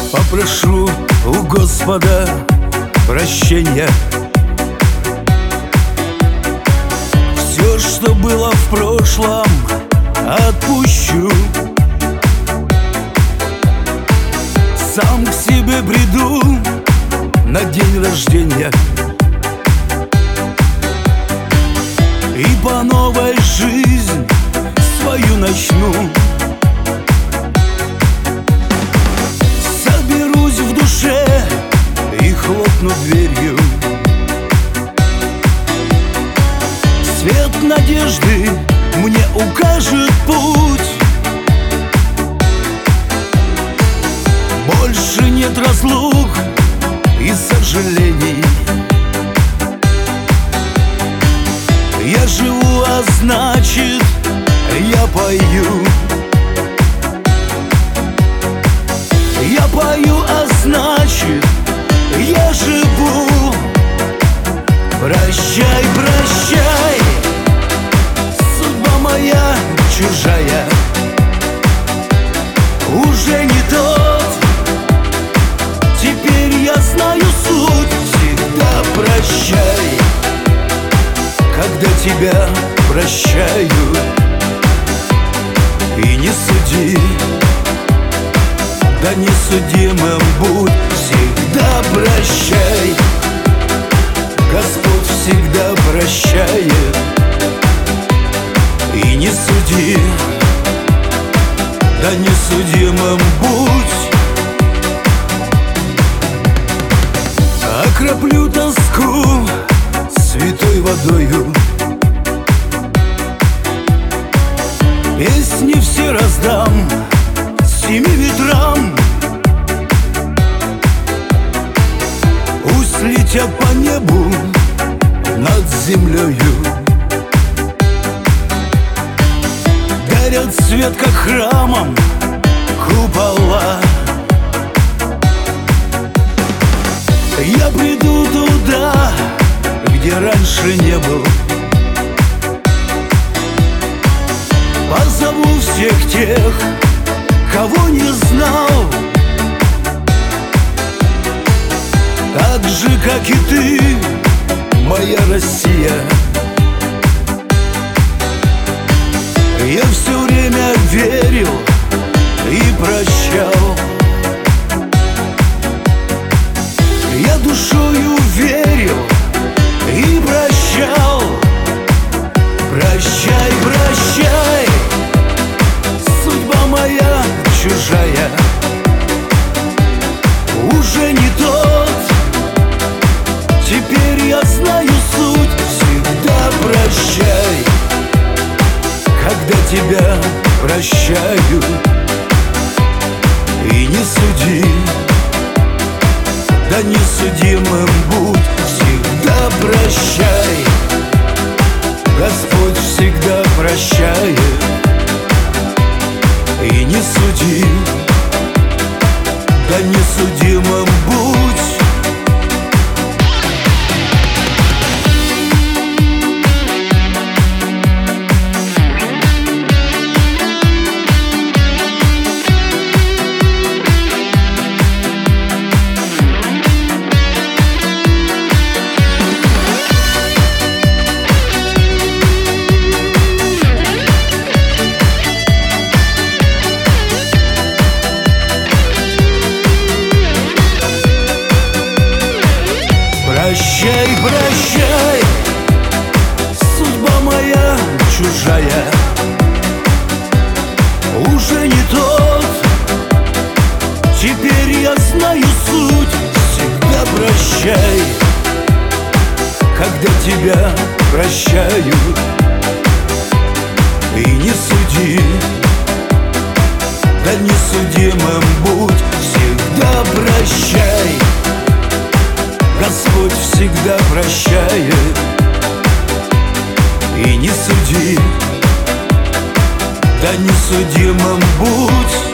Попрошу у Господа прощения. Все, что было в прошлом, отпущу. Сам к себе приду на день рождения и по новой жизнь свою начну. Соберусь в душе и хлопну дверью. Свет надежды мне укажет путь. Больше нет разлук и сожалений. Я живу, а значит, я пою. Я пою, а значит, я живу. Прощай, прощай, судьба моя чужая. Уже не тот, теперь я знаю суть. Всегда прощай, когда тебя прощаю. И не суди, да не судимым будь. Всегда прощай, Господь всегда прощает. И не суди, да не судимым будь. Окроплю тоску святой водою, песни все раздам семи ветрам. Пусть летят по небу над землею, горят свет, как храмом купола. Я приду туда, где раньше не был. Позову всех тех, кого не знал. Так же, как и ты, моя Россия. Я все время верил и прощал. Я душою верил и прощал. Прощай, прощай, судьба моя чужая. Уже не тот, теперь я знаю суть. Всегда прощай, когда тебя прощаю. И не суди, да не судимым будь. Всегда прощай, Господь всегда прощает. И не суди, да не судимым будь. Прощай, прощай, судьба моя чужая. Уже не тот, теперь я знаю суть. Всегда прощай, когда тебя прощаю. И не суди, да не судимым будь. Всегда прощай, Господь всегда прощает. И не суди, да не судимым будь.